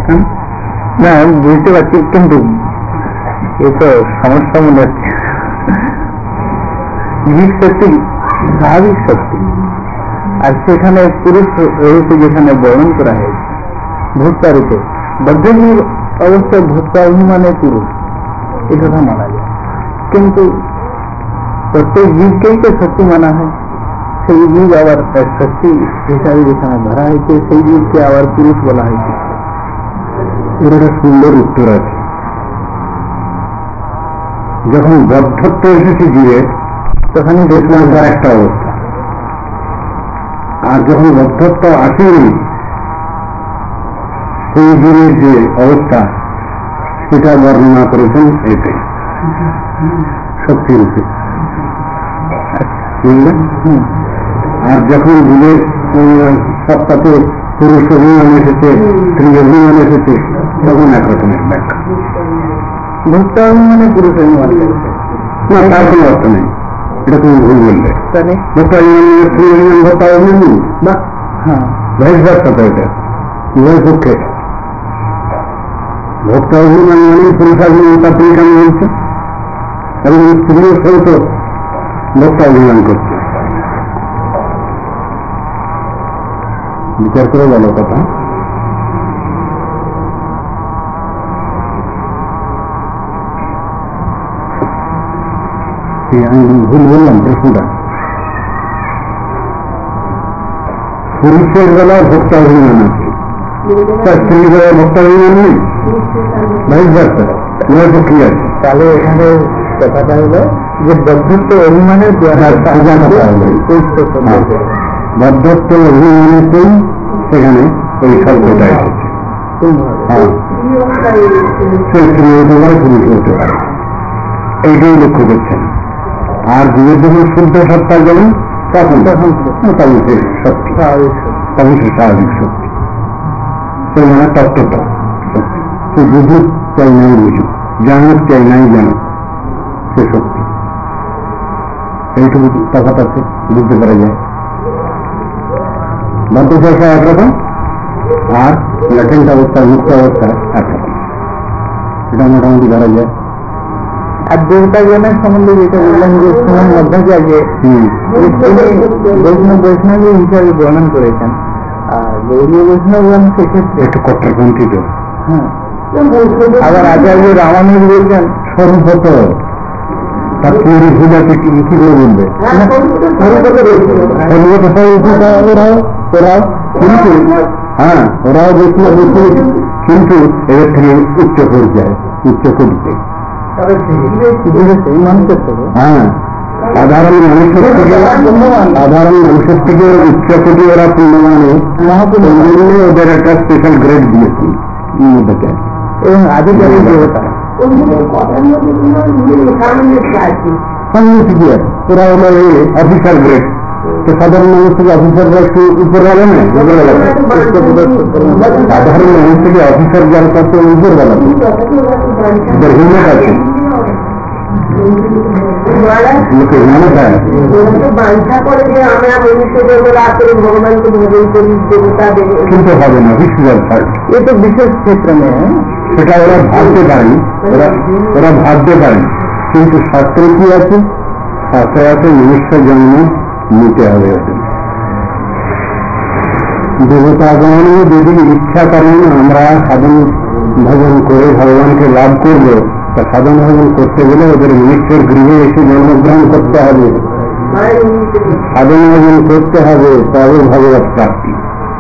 না বুঝতে পারছি, কিন্তু এ তো সমস্যা মনে হচ্ছে। জীব শক্তি স্বাভাবিক শক্তি, আর সেখানে পুরুষ রূপে যেখানে বর্ণন করা হয়েছে ভোক্তা রূপে, বদ্ধজীব অবশ্যই ভোক্তা অভিমানে পুরুষ, এ কথা মানা যায়। কিন্তু প্রত্যেক জীবকেই তো শক্তি মানা হয়, সেই জীব আবার শক্তি হিসাবে যেখানে ধরা হয়েছে সেই জীবকে আবার পুরুষ বলা হয়েছে। এর একটা সুন্দর উত্তর আছে। যখন বদ্ধত্ব এসেছে জীবের, তখনই দেখলাম তার একটা অবস্থা, আর যখন বদ্ধত্ব আসেনি সেই জীবের যে অবস্থা সেটা বর্ণনা করেছেন এতে শক্তির রূপে, বুঝলেন? আর যখন জীবের সত্তাতে পুরুষ অভিমান এসেছে, স্ত্রী অভিমান এসেছে, তখন একরকমের ব্যাখ্যা। ভোক্তা অভিমানে পুরুষ অভিমান না, তার কোনো অর্থ নেই, এটা তুমি ভুল বললে। ভোক্তা অভিমান স্ত্রী অভিমান ভোক্তা অভিমান নেই বা ভাইস ভার্সা, তো এটা উভয় পক্ষে। ভোক্তা অভিমান মানে পুরুষাভিমান, তা তুমি কেন বলছো? এবং স্ত্রীর সহিত ভোক্তা অভিমান করছে, বিচার করে বলো কথা। আমি ভুল বললাম প্রশ্নটা? পুরুষের বেলায় ভোক্তা অভিমান আছে, তার স্ত্রীর বেলায় ভোক্তা অভিমান নেই, ভাইস ভার্সা, উভয় পক্ষেই আছে। তাহলে এখানে কথাটা হলো যে বদ্ধত্ব অভিমানের বদ্ধত্ব অভিমানেতেই সেখানে ওই শব্দটা এসেছে। সে স্ত্রী হতে পারে, পুরুষ হতে পারে, এইটাই লক্ষ্য করছেন। আর জীবের যখন শুদ্ধ সত্তা গেলেন তখন সে শক্তি, তখন সে স্বাভাবিক শক্তি, সে মানে তত্ত্বটা শক্তি। সে বুঝুক চাই নাই বুঝুক, জানুক চাই নাই জানুক, সে শক্তি। এইটুকু তফাৎ আছে, বুঝতে পারা যায়। বদ্ধদশা একরকম, আর ল্যাটেন্ট অবস্থা, মুক্ত অবস্থা একরকম, এটা মোটামুটি ধরা যায়। আর দেবতা জ্ঞানের সম্বন্ধে যেটা বললেন যে সুমন মধ্যাচার্য বৈষ্ণবী হিসাবে বর্ণন করেছেন, আর গৌরীয় বৈষ্ণবগণ সেক্ষেত্রে একটু কট্টরপন্থী তো। হ্যাঁ, আবার আচার্য রামানুজ বলছেন স্বরূপত, তার তৈরি ভূজাকে কি করে বলবে? ওরাও কিন্তু হ্যাঁ, ওরাও বৈষ্ণব বলছে, কিন্তু এদের থেকে উচ্চ পর্যায়ে, উচ্চ করছে। হ্যাঁ, সাধারণ মানুষের থেকে উচ্চ কোটি ওরা পূর্ণমানে ওদের একটা স্পেশাল গ্রেড দিয়েছে এবং আধিকারিক দেবতা ওরা হলো অফিসার গ্রেড। তো সাধারণ মানুষ থেকে অফিসাররা একটু উপর বেলা নেই, সাধারণ মানুষ থেকে অফিসার যার কাছে উপর বেলা হিম্মত আছে, কিন্তু হবে না বিশেষ, এ তো বিশেষ ক্ষেত্রে নেই, সেটা ওরা ভাবতে পারেন, ওরা ভাবতে পারেন। কিন্তু শাস্ত্রে কি আছে? শাস্ত্রে আছে মনুষ্য জন্ম নিতে হবে। দেবতাগণ যদি ইচ্ছা করেন আমরা সাধন ভজন করে ভগবানকে লাভ করবো, তা সাধন ভজন করতে গেলে ওদের মনুষ্যের গৃহে এসে জন্মগ্রহণ করতে হবে, সাধন ভজন করতে হবে, তবে ভগবত প্রাপ্তি।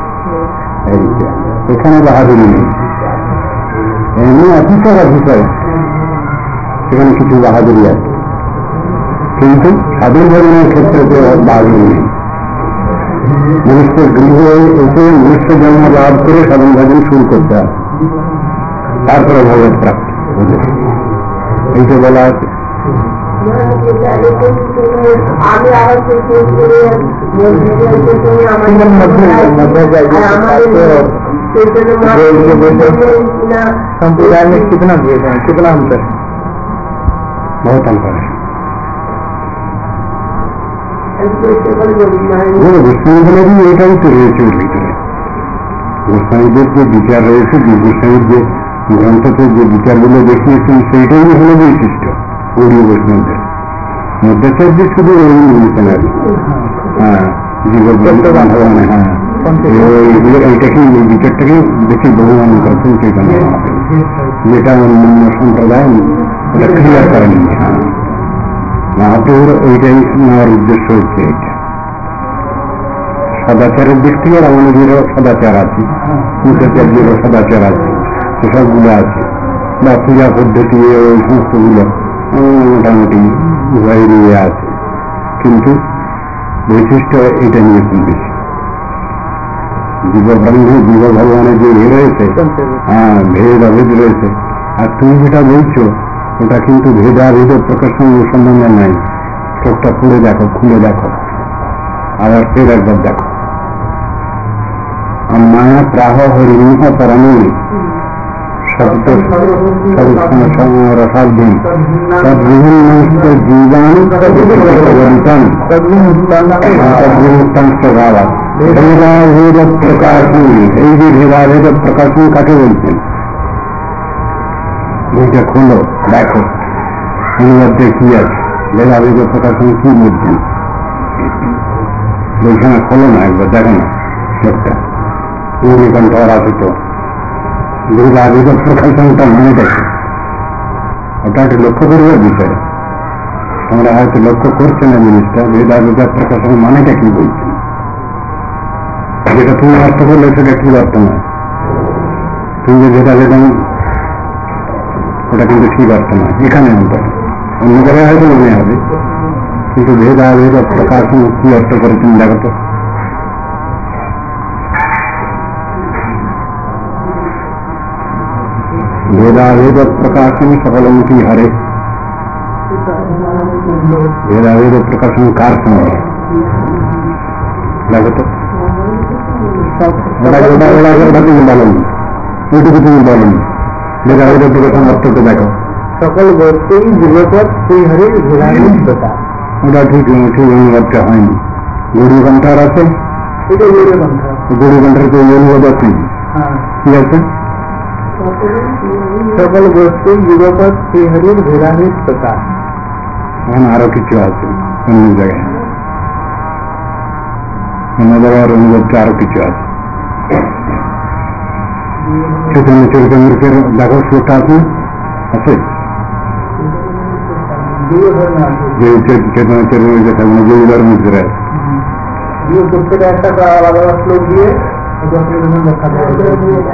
এখানে বাহাদুরি নেই, এমনি অফিসার সেখানে কিছু বাহাদুরি আছে, কিন্তু সাধন ভজনের ক্ষেত্রে তো বাহাদুরি নেই। মনুষ্যের গৃহে এসে মনুষ্য জন্ম লাভ করে সাধন ভজন শুরু করতে হবে, তারপরে ভগবত প্রাপ্তি। এইটা বলা আছে। संप्रदाय में कितना भेद है, कितना अंतर है? बहुत अंतर है। विष्णु भी एटाई तो रही ভিতরে গোস্বামীদের যে বিচার রয়েছে, গোস্বামীর যে গ্রন্থতে যে বিচারগুলো দেখিয়েছেন সেইটাই হলো বৈশিষ্ট্য গৌড়ীয় বৈষ্ণবদের। মধ্যাচার্য শুধু ওই বলছেন আর কি। হ্যাঁ, ভগবানে, হ্যাঁ, এইটাকেই, এই বিচারটাকেই বেশি বহুমান করছেন চৈতন্য মহাপ্রভু, যেটা অন্যান্য সম্প্রদায় ওটা ক্লিয়ার করেনি। হ্যাঁ, মহাপ্রভুর ওইটাই নেওয়ার উদ্দেশ্য হচ্ছে এইটা। সদাচারের দিক থেকে রমণীদেরও সদাচার আছে, মধ্যাচার্যেরও সদাচার আছে, সেসবগুলো আছে, বা পূজা পদ্ধতি ওই সমস্তগুলো মোটামুটি উভয়েরই আছে, কিন্তু বৈশিষ্ট্য এটা নিয়ে খুব বেশি। জীব ভগবানের যে রয়েছে, হ্যাঁ, ভেদ অভেদ রয়েছে, আর তুমি যেটা বলছো ওটা কিন্তু ভেদাভেদ প্রকাশন সম্বন্ধে নাই। চোখটা খুলে দেখো, খুলে দেখো, আবার ফের একবার দেখো। মায়া প্রাহ হরিণহ পরমে রসাধীন তদ্বিহীন জীবান স্বভাব ভেদাভেদ প্রকাশন। এই যে ভেদাভেদ প্রকাশন কাকে বলছেন? বইটা খোলো, দেখো অনুবাদে কি আছে, ভেদাভেদ প্রকাশন কি বলছেন। বইখানা খোলো না, একবার দেখো না লোকটা নীলকণ্ঠ রাখিত ভেদাভেদ প্রকাশনটা মনে দেখো। ওটা একটা লক্ষ্য করবার বিষয়। তোমরা হয়তো লক্ষ্য করছো না জিনিসটা, ভেদাভেদ প্রকাশন মানেটা কি বলছেন। যেটা তুমি অর্থ করলে সেটা কি অর্থ নয়। তুমি যে ভেদাভেদ, ওটা কিন্তু ঠিক অর্থ নয় এখানে, অন্তত অন্য জায়গায় হয়তো মনে হবে, কিন্তু ভেদাভেদ প্রকাশন কি অর্থ করেছেন দেখো তো। ভেদাভেদ প্রকাশন সকলমুখী হরে। ভেদাভেদ প্রকাশন কার সঙ্গে দেখো তো। ওটা তুমি বলেন, ওইটুকু তুমি বলেন। ভেদাভেদ প্রকাশন অর্থটা দেখো। সকল বস্তুই যুগপথ শ্রী হরির ভেদাভেদতা। ওটা ঠিক ঠিক অনুবাদটা হয়নি। গৌড়ী গ্রন্থার আছে, গৌড়ী গ্রন্থের তো অনুবাদ আছে, কি আছে? সকল বস্তু যুগপথ শ্রী হরির ভেদাভেদতা। ওখানে আরো কিছু আছে অন্য জায়গায়, অন্য জায়গার অনুবাদটা আরো কিছু আছে। চৈতন্য চরিতামৃতের দেখো শ্লোকটা আছে, আছে যে চৈতন্য চরিতামৃতে থাকবে জয়ুদার মধ্যে রয়েছে। প্রত্যেকটা একটা আলাদা শ্লোক দিয়ে ব্যাখ্যা দেওয়া।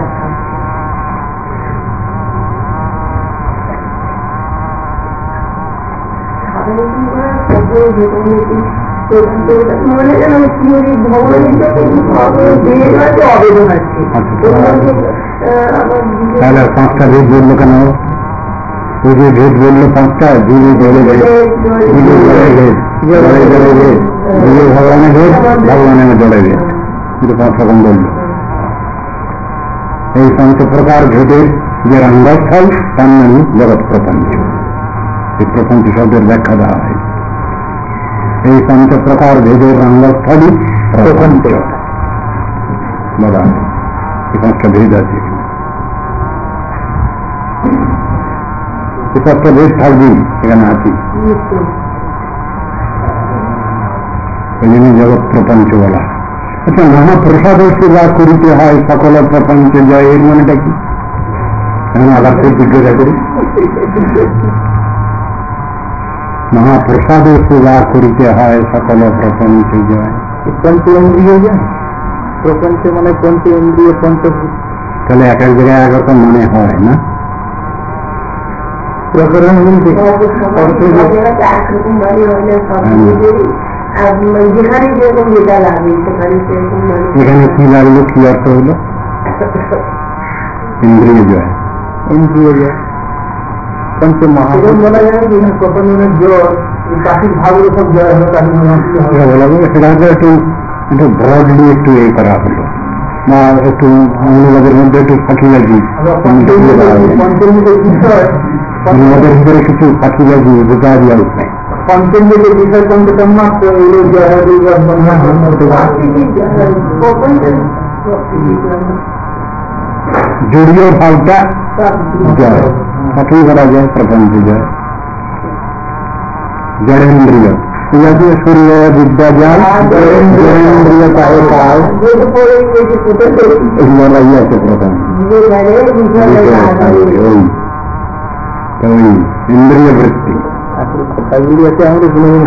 তাহলে পাঁচটা ভেদ বললো কেন? ওই যে ভেদ বললো পাঁচটা, জীবে জলে ভেদ, জীবে জলে ভেদ, জলে জলে ভেদ, জীবে ভগবানের ভেদ, ভগবানের জলে ভেদ, কিন্তু পাঁচ রকম বললো। এই পঞ্চ প্রকার ভেদের যে রঙ্গস্থল তার নামই জগৎ প্রপঞ্চ। এই প্রপঞ্চ শব্দের ব্যাখ্যা দেওয়া হয়। এই পঞ্চ প্রকার ভেদের রঙ্গস্থলই প্রপঞ্চ বলা হয়। এই পাঁচটা ভেদ আছে, পাঁচটা ভেদ থাকবেই এখানে আছি। এই জন্য জগৎ প্রপঞ্চ বলা। আচ্ছা, মহাপ্রসাদ সেবা করিতে হয় সকল প্রপঞ্চ জয়, এর মানেটা কি? এখন আলাপ করে জিজ্ঞাসা করি। মহাপ্রসাদ সেবা করিতে হয় সকল প্রপঞ্চ জয়। পঞ্চেন্দ্রিয় যায়, প্রপঞ্চ মানে পঞ্চেন্দ্রিয় পঞ্চভূত। তাহলে এক এক জায়গায় এক রকম মানে হয় না? এখানে কি লাগলো, কি অর্থ হলো? ইন্দ্রিয় জয়, ইন্দ্রিয় জয় পঞ্চ মহাভূত বলা যায়। প্রপঞ্চের জয় প্রাকৃতিক ভাবগুলো সব জয় হলো, বলা যাবে। সেটা হয়তো একটু একটু ব্রডলি একটু এ করা হলো, বা একটু অনুবাদের মধ্যে একটু ফাঁকিবাজি, অনুবাদের ভিতরে কিছু ফাঁকিবাজি বোঝা দেওয়া উচিত। পঞ্চেন্দ্রিয় বিষয় পঞ্চতন্মাত্র এগুলো জয় জড়ীয় ভাবটা জয়, তাকেই বলা যায় প্রপঞ্চ জয়। জড়েন্দ্রিয় শরীর বিদ্যা জয়, জড়েন্দ্রিয় পায়ে পায়, বলাই আছে প্রথম। ওই ইন্দ্রিয় বৃত্তি কথাগুলি আছে আমাদের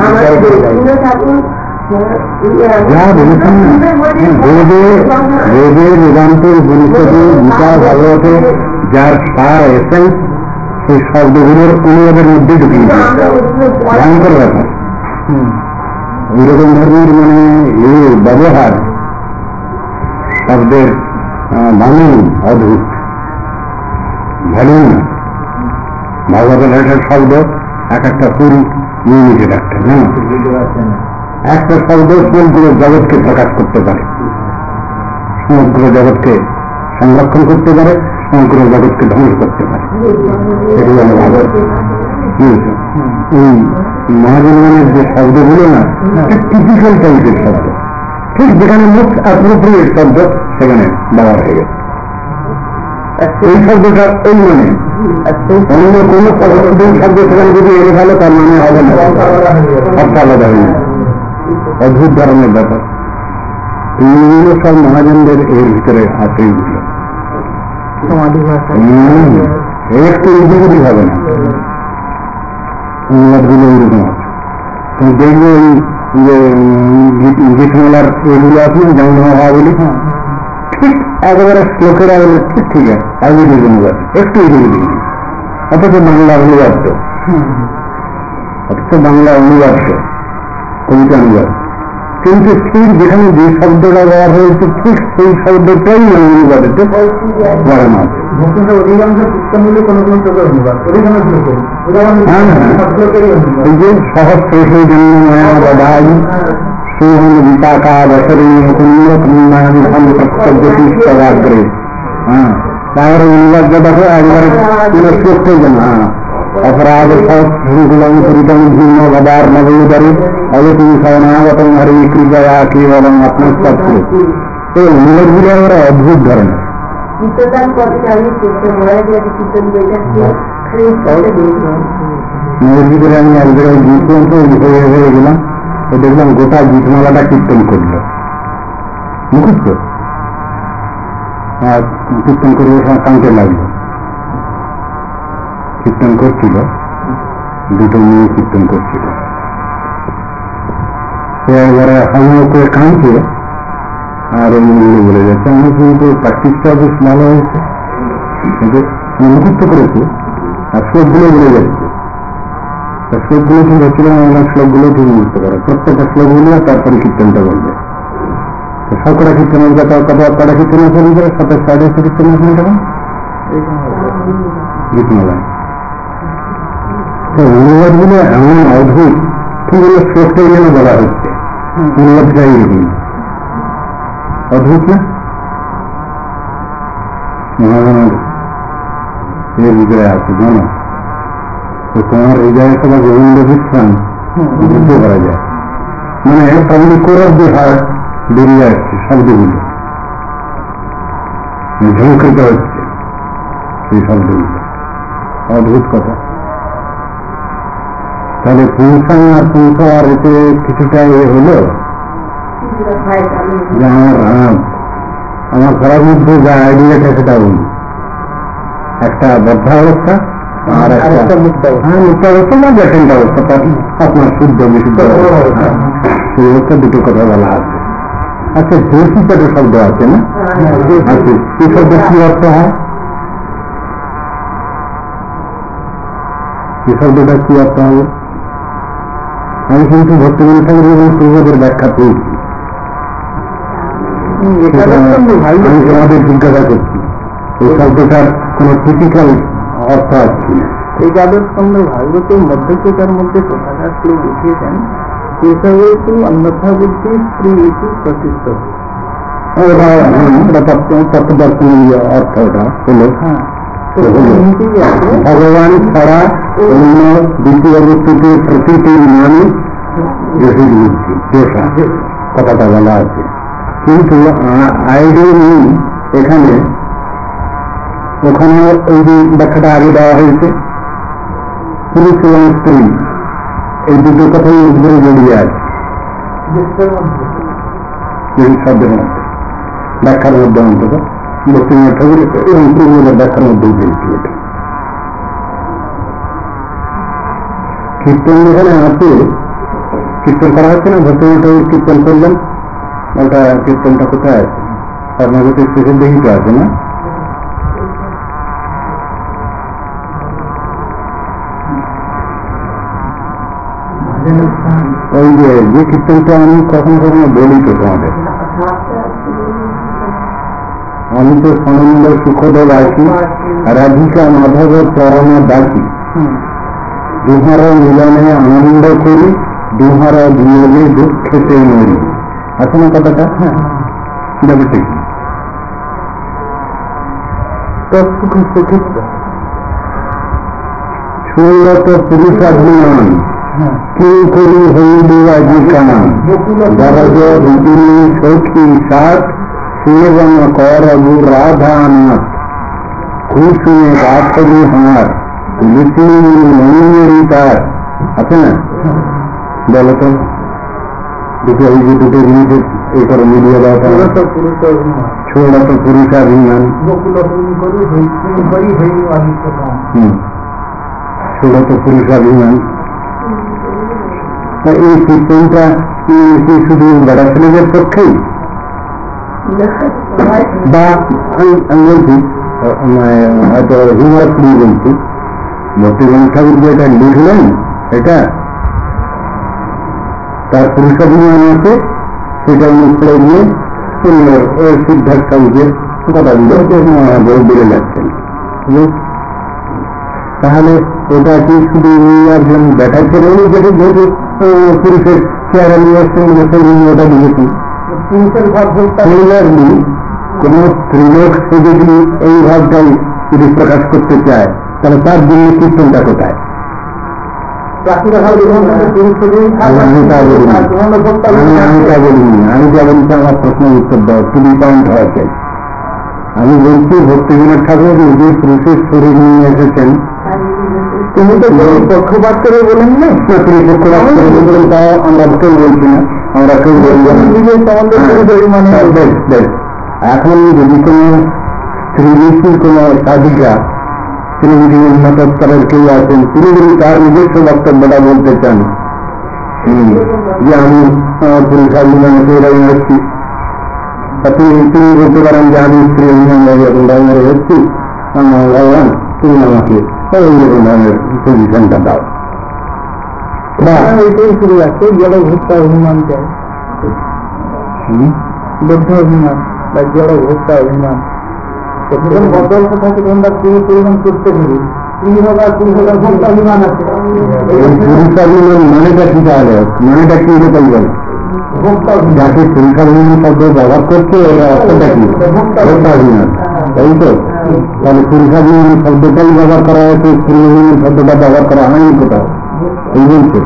যা বলেছেন বেদে বেদান্তের উপনিষদে গীতা ভাগবতে যার সার এসেন্স সেই শব্দগুলোর অনুবাদের মধ্যে ঢুকিয়ে দিয়েছে। ভয়ঙ্কর ব্যাপার। ওইরকম ধরনের মানে এই ব্যবহার শব্দের বাণী অদ্ভুত, ভালো না। ভাগবতের একটা শব্দ এক একটা পুরী ইউনিটেড একটা না, একটা শব্দ সমগ্র জগৎকে প্রকাশ করতে পারে, সমগ্র জগৎকে সংরক্ষণ করতে পারে, সমগ্র জগৎকে ধ্বংস করতে পারে। এটি হল ভাগবত। এই মহাজীবনের যে শব্দগুলো না, টিপিক্যাল টাইপের শব্দ, ঠিক যেখানে মোস্ট অ্যাপ্রোপ্রিয়েট শব্দ সেখানে ব্যবহার হয়ে গেছে। এই শব্দটা এই মানে অন্য কোনো শব্দ সেখানে যদি এনে ফেলো তার মানে হবে না, অর্থ আলাদা হয়ে যায়। অদ্ভুত ধরনের ব্যাপার। এইগুলো সব মহাজনদের এর ভিতরে আছে। একটু ইজিগুলি হবে না, অনুবাদগুলো এইরকম আছে। তুমি দেখবে ওই যে গীতমালার এগুলো আছে না, যেমন হওয়া বলি, ঠিক একেবারে শ্লোকের আগে ঠিক ঠিক আছে, আগে অনুবাদ একটু ইজিগুলি, অথচ বাংলা অনুবাদ, অথচ বাংলা অনুবাদ, কবিতা অনুবাদ, কিন্তু ঠিক যেখানে যে শব্দটা ব্যবহার হয়েছে ঠিক সেই শব্দটাই অনুবাদে বাড়ানো আছে। অধিকাংশ পুস্তকগুলি কোনো কোনো শ্লোকের অনুবাদ, এই যে সহস্র জন্মমায়া বাধাই সুহন বিপাকা দশরী মুকুন্দ্রে। হ্যাঁ, তার অনুবাদ দেখো একবারে কোনো শ্লোকটাই যেন অপরাধ সহস্রগুলো পরিতম ভিন্ন গদার নবুদারি অবতি সনাগতম হরি কৃপয়া কেবলম আত্মস্তত্র। এই অনুবাদগুলি আমরা অদ্ভুত ধরনের। ভিতরে আমি এক জায়গায় গীত হয়ে গেলাম, তো দেখলাম গোটা গীতমালাটা কীর্তন করল, মুখস্থ, আর কীর্তন করে কাঁদতে লাগলো। কীর্তন করছিল, দুটো মেয়ে কীর্তন করছিল, সে একবারে হামিও করে কাঁদছে, আর ওই মেয়ে বলে যাচ্ছে আমি কিন্তু প্র্যাকটিসটা বেশ ভালো হয়েছে, কিন্তু আমি মুখস্থ করেছি আর শ্লোকগুলো বলে যাচ্ছে। শ্লোকগুলো ঠিক হচ্ছিল না, আমার শ্লোকগুলো ঠিক মুখস্থ করে, প্রত্যেকটা শ্লোকগুলো তারপরে কীর্তনটা বলবে। সবকটা কীর্তনের কটা কীর্তন আছে, 27 কীর্তন আছে গীতমালায়। অনুবাদগুলো এমন অদ্ভুত, ঠিক হলো শ্লোকটাই যেন বলা হচ্ছে, অনুবাদটাই এরকম অদ্ভুত না। মহাজনের এর ভিতরে আছে জানো, তো তোমার হৃদয়ে সবাই গোবিন্দ বিশ্রাম বুঝতে পারা যায়, মানে তাহলে কোরব যে হার্ট বেরিয়ে আসছে শব্দগুলো, ঝঙ্কৃত হচ্ছে সেই শব্দগুলো, অদ্ভুত কথা। তাহলে পুংসাং আর পুংস আর এতে কিছুটা হলো যে আমার ঘরের মধ্যে যা আইডিয়াটা সেটা বলি, একটা বদ্ধাবস্থা আর একটা মুক্তাবস্থা না জটিল অবস্থা, তার আপনার শুদ্ধ বিশুদ্ধ সেই অবস্থা, দুটো কথা বলা আছে। আচ্ছা, দেশিটা শব্দ আছে না, আছে, এই শব্দ কি অর্থ হয়, এই শব্দটা কি অর্থ হবে? আমি কিন্তু ভক্তিমন ঠাকুর এবং পূর্বদের ব্যাখ্যা পেয়েছি, আমি তোমাদের জিজ্ঞাসা করছি এই শব্দটার কোন টিপিক্যাল অর্থ আছে না। এই যাদবস্তম্ভ ভাগবতের মধ্যকার মধ্যে প্রধান শ্লোক লিখিয়েছেন, কেশবেতু অন্যথা বুদ্ধি স্ত্রী ইতি প্রতিষ্ঠ। তত্ত্বদর্শনীয় অর্থ এটা হলো, ভগবান ছাড়া অন্য দ্বিতীয় বস্তুতে প্রতিটি মানে কথাটা বলা আছে, কিন্তু আইডিয়া নেই এখানে ওখানে এই যে ব্যাখ্যাটা আগে দেওয়া হয়েছে, পুরুষ এবং স্ত্রী এই দুটো কথাই উপরে জড়িয়ে আছে এই শব্দের মধ্যে, ব্যাখ্যার মধ্যে অন্তত বক্তিনাথ ঠাকুর এবং পূর্বের ব্যাখ্যার মধ্যেই পেয়েছি। এটা কীর্তন যেখানে আছে, কীর্তন করা হচ্ছে না, ভক্তিনাথ ঠাকুর কীর্তন করলেন, ওটা কীর্তনটা কোথায় আছে? আপনার কাছে স্পেশাল দেখি তো আছে না? ওই যে কীর্তনটা আমি কখনো কখনো বলি তো তোমাদের, আমি তো সনন্দ সুখদেব আছি, রাধিকা মাধব চরণ ডাকি, দুহার মিলনে আনন্দ করি, দুহার বিয়োগে দুঃখেতে মরি। আছে না কথাটা? হ্যাঁ, ঠিক। সুরত পুরুষাভিমান কেউ করি হইলি আজি কানা, দরজ রুপিনী সখী সাত, সেবন কর রাধা নাথ, খুশুনে গাছরি হার, লিপি মনিমেরি তার। আছে না? বলো তো দুটো, এই যে দুটো জিনিসের এই করে মিলিয়ে দেওয়া, ছোড়ত পুরুষাভিমান, ছোড়ত পুরুষাভিমান। এই কীর্তনটা শুধু বেড়া ছেলেদের পক্ষেই, বা আমি বলছি হয়তো হিমাশ্রী বলছি, ভক্তিনাথ ঠাকুর যে এটা লিখলেন, এটা তার পুরুষাভিমান আছে, সেটা মুখে নিয়ে সুন্দর সিদ্ধার্থ ঠাকুরের কথাগুলো বেড়ে যাচ্ছেন। তাহলে ওটা কি শুধু একজন ব্যাটা ছেলে যেটা, যেহেতু পুরুষের চেহারা নিয়ে আসছেন, ওটা দিয়েছি পুরুষের ভাব কোন স্ত্রীলোক সে যদি এই ভাবটাই যদি প্রকাশ করতে চায়, তাহলে তার জন্য কীর্তনটা কোথায়? আমি তা বলিনি, আমি যা বলছি আমার প্রশ্নের উত্তর দাও, তুমি পয়েন্ট হওয়া চাই। আমি বলছি ভক্তিনাথ ঠাকুর যে পুরুষের শরীর নিয়ে এসেছেন, তুমি তো পক্ষপাত করে বলেন না, তুমি পক্ষপাত করে বলবেন, তাও আমরা কেউ বলছি না, আমরা কেউ বলবো মানে। এখন যদি কোন স্ত্রী কোন সাধিকা, তিনি যদি উন্নত স্তরের কেউ আছেন, তিনি যদি তার নিজস্ব বক্তব্যটা বলতে চান যে আমি পুরুষাভিমানকে এরকম হচ্ছি, তিনি বলতে পারেন যে আমি স্ত্রী অভিমানে হচ্ছি, ভগবান তুমি আমাকে এইরকম ধরনের পজিশনটা দাও। এটাই শুরু আছে, জড় ভোক্তা অভিমান চাই, বৌদ্ধ অভিমান বা জড় ভোক্তা অভিমান। বদল থাকে তোমরা পুরো পরিমাণ করতে পারি, পুরুষাভিমান আছে। পুরুষাভিমান মানেটা কি? তাহলে মানেটা কি হতে পারবেন? যাকে পুরুষাভিমান শব্দ ব্যবহার করছে অর্থটা কি? ভোক্তাভিমান, তাই তো? তাহলে পুরুষাভিমান শব্দটাই ব্যবহার করা হয়েছে, স্ত্রী অভিমান শব্দটা ব্যবহার করা হয়নি কোথাও, এই বলছে।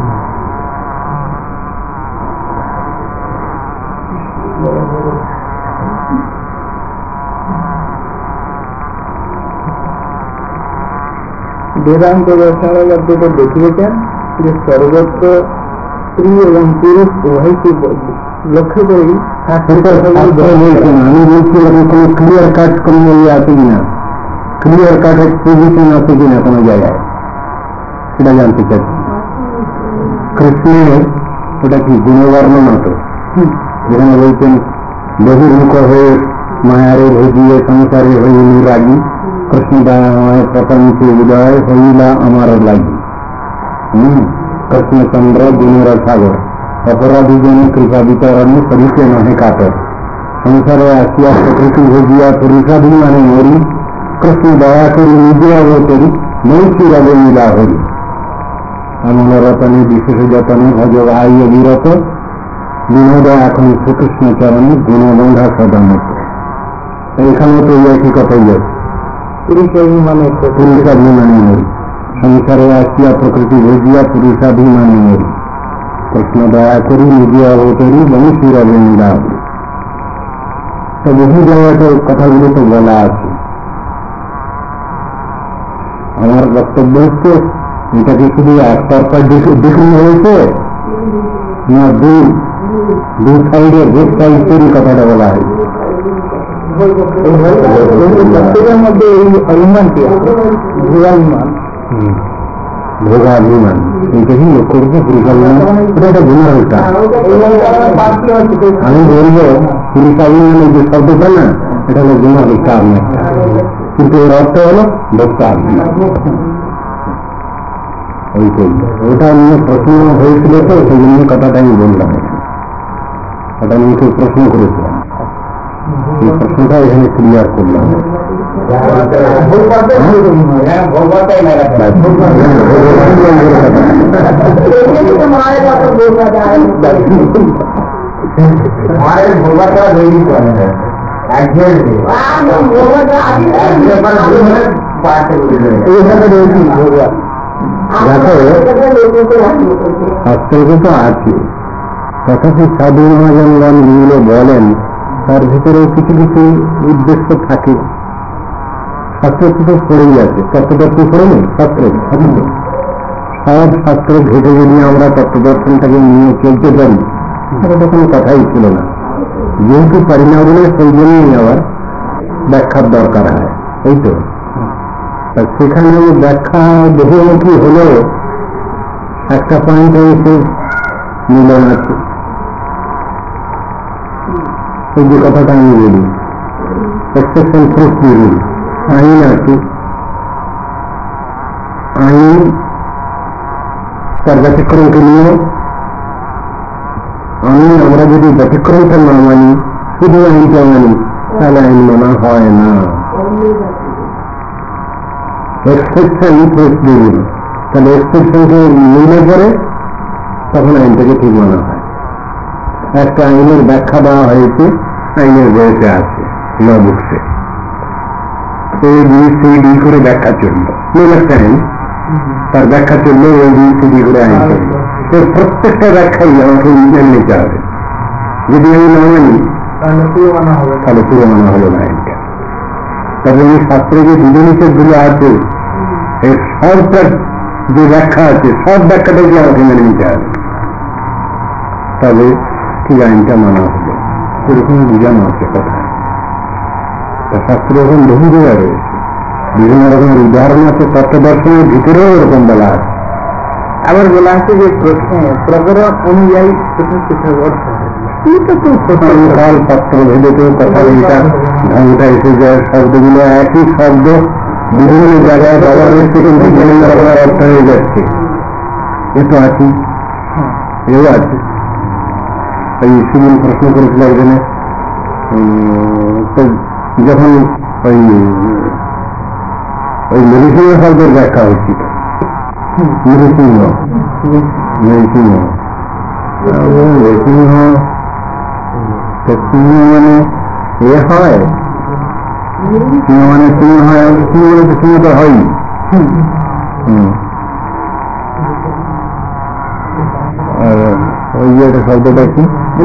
বেদান্ত দর্শনের মধ্যে দেখিয়েছেন যে সর্বত্র স্ত্রী এবং পুরুষ উভয়কে লক্ষ্য করেই বলছেন। আমি বলছি এরকম কোন ক্লিয়ার কাট কোন ইয়ে আছে কিনা, ক্লিয়ার কাট পজিশন আছে কিনা কোন জায়গায়, সেটা জানতে চাচ্ছি। কৃষ্ণের ওটা কি গুণবর্ণনা তো, যেখানে বলছেন বহির্মুখ হয়ে মায়ারে ভজিয়ে সংসারে হইনি রাগি, কৃষ্ণদয়াময় প্রপঞ্চ উদয় হইলা আমার লাগি। কৃষ্ণচন্দ্র গুণের সাগর, অপরাধী জন কৃপা বিতরণে পরিচে নহে কাতর, সংসারে আসিয়া প্রকৃতি ভজিয়া পুরুষাভিমানে মরি, কৃষ্ণ দয়া করি নিজে অবতরি মৌচি রবে নীলা হরি। এমন রতনে বিশেষ যতনে ভজ ভাই বিরত, বিনোদ এখন শ্রীকৃষ্ণ চরণে গুণবন্ধা সদনত। এখানে তো একই কথাই আছে, পুরুষাভিমানে মরি, সংসারে আসিয়া প্রকৃতি ভজিয়া পুরুষাভিমানে মরি, কৃষ্ণ দয়া করি নিজে অবতরি মনুষ্য রবে নীলা হরি। তো বহু জায়গাতে কথাগুলো তো বলা আছে। আমার বক্তব্য হচ্ছে এটাকে শুধু একতরফা দেখুন হয়েছে না দু সাইডে বোধ সাইডেরই কথাটা বলা হয়েছে। প্রত্যেকের মধ্যে এই অভিমানটি আছে, ভোগাভিমান। ভোগাভিমান এইটাকেই লক্ষ্য করছে পরিকল্পনা, এটা একটা গুণার একটা। আমি বলবো পরিকল্পনা যে শব্দটা না, এটা হলো গুণার একটা একটা, কিন্তু এর অর্থ হলো ভোক্তাভিমান। ওই ওটা নিয়ে প্রশ্ন হয়েছিল, তো সেই জন্য কথাটা আমি বললাম। ওটা নিয়ে কেউ প্রশ্ন করেছিলাম, এই প্রশ্নটা এখানে ক্লিয়ার করলাম। শাস্ত্রকে তো আছে, তথাপি সাধু মহাজনগণ যেগুলো বলেন তার ভিতরে কিছু কিছু উদ্দেশ্য থাকে। শাস্ত্র তো পড়েই আছে, তত্ত্বদর্শন পড়ে নেই শাস্ত্র, সব শাস্ত্র ঘেটে যদি আমরা তত্ত্বদর্শনটাকে নিয়ে চলতে পারি তাহলে তো কোনো কথাই ছিল না। যেহেতু পারি না বলে সেই জন্যই আবার ব্যাখ্যার দরকার হয়, এই তো। সেখানে ব্যাখ্যা বহুমুখী হলেও একটা পয়েন্ট হয়েছে মিলন আছে। এই যে কথাটা আমি বলি, এক্সেপশন প্রুফ রুল, আইন আছে, আইন তার ব্যতিক্রমকে নিয়ে আমরা যদি ব্যতিক্রমটা না মানি, শুধু আইনটা মানি, তাহলে আইন মানা হয় না। এক্সেপশন প্রুফ রুল, তাহলে এক্সেপশনকে মিলে পরে তখন আইনটাকে ঠিক মানা হয়। একটা আইনের ব্যাখ্যা দেওয়া হয়েছে, আইনের বইতে আছে, ল বুকসে ABCD করে ব্যাখ্যা চললো, তার ব্যাখ্যা চললো ABCD করে আইন চললো। প্রত্যেকটা ব্যাখ্যাই আমাকে মেনে নিতে হবে। যদি আমি না মানি তাহলে পুরো মানা হলো না আইনটা। তবে এই শাস্ত্রে যে বিধিনিষেধ গুলো আছে, এই সবটার যে ব্যাখ্যা আছে, সব ব্যাখ্যাটাকে আমাকে মেনে নিতে হবে, তবে ঠিক আইনটা মানা হবে। এরকম বোঝানো আছে কথা। শাস্ত্র এখন বহু জায়গায় রয়েছে, বিভিন্ন রকমের উদাহরণ আছে, তত্ত্বদর্শনের ভিতরেও এরকম বলা আছে। আবার বলা আছে যে প্রকরণ অনুযায়ী কাল পত্র ভেদে তো কথা, এইটা ঢঙ্গটা এসে যায়, শব্দগুলো একই শব্দ বিভিন্ন জায়গায় ব্যবহার হচ্ছে, কিন্তু বিভিন্ন রকমের অর্থ হয়ে যাচ্ছে। এ তো আছে, এও আছে। এই সুমন প্রশ্ন করেছিল একজনে, যখন ওই নৃসিংহ শব্দের ব্যাখ্যা হচ্ছিল, নৃসিংহ নৃসিংহ নৃসিংহ সিংহ মানে এ হয়, সিংহ মানে সিংহ হয়, সিংহ মানে তো সিংহ তো হয়ই। আর ওই একটা শব্দটা কি,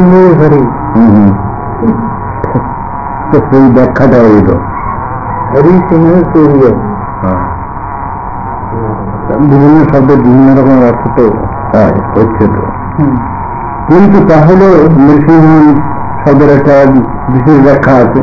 তো সেই ব্যাখ্যাটা হইল হরি সিংহ সূর্য। বিভিন্ন শব্দের বিভিন্ন রকম অর্থ তো হচ্ছে তো, কিন্তু তাহলে নৃসিংহ শব্দের একটা বিশেষ ব্যাখ্যা আছে।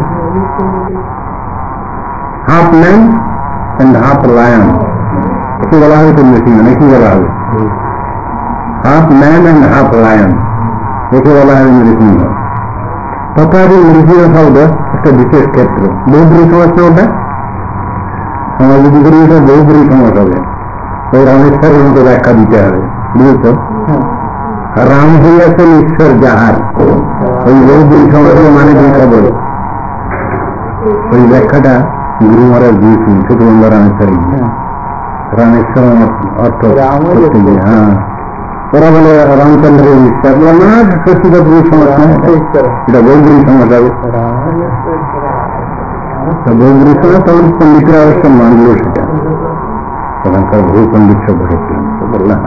Half man and half lion, কি বলা হবে তো নৃসিংহ, নাকি বলা হবে half man and half lion, একে বলা হবে নৃসিংহ। তথাপি নৃসিংহ শব্দ একটা বিশেষ ক্ষেত্র, বহুব্রী সমাজ না, ওটা সমাজ যদি করি এটা বহুব্রী সমাজ হবে। ওই রামেশ্বরের মতো ব্যাখ্যা দিতে হবে, বুঝেছ? রাম হইয়াছেন ঈশ্বর যাহার, ওই বহুব্রী সমাজের মানে কি খবর, ওই ব্যাখ্যাটা গুরু মহারাজ দিয়েছেন ছোট বন্ধ রামেশ্বর। রামেশ্বর অর্থ করতে গিয়ে, হ্যাঁ, ওরা বলে রামচন্দ্রের ঈশ্বর, না সত্যি সমাজ না, এটা বহুব্রী সমাজ হবে। বহুব্রী সমাজ তখন পণ্ডিতরা অবশ্য মানল সেটা, তখনকার বহু পণ্ডিত সব বসেছিলেন, বললাম